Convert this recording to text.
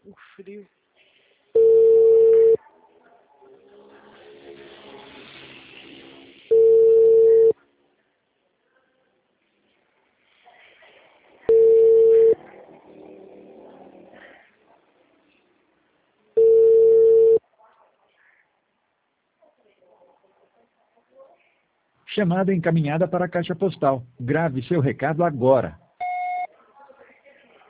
O frio. Chamada encaminhada para a caixa postal. Grave seu recado agora.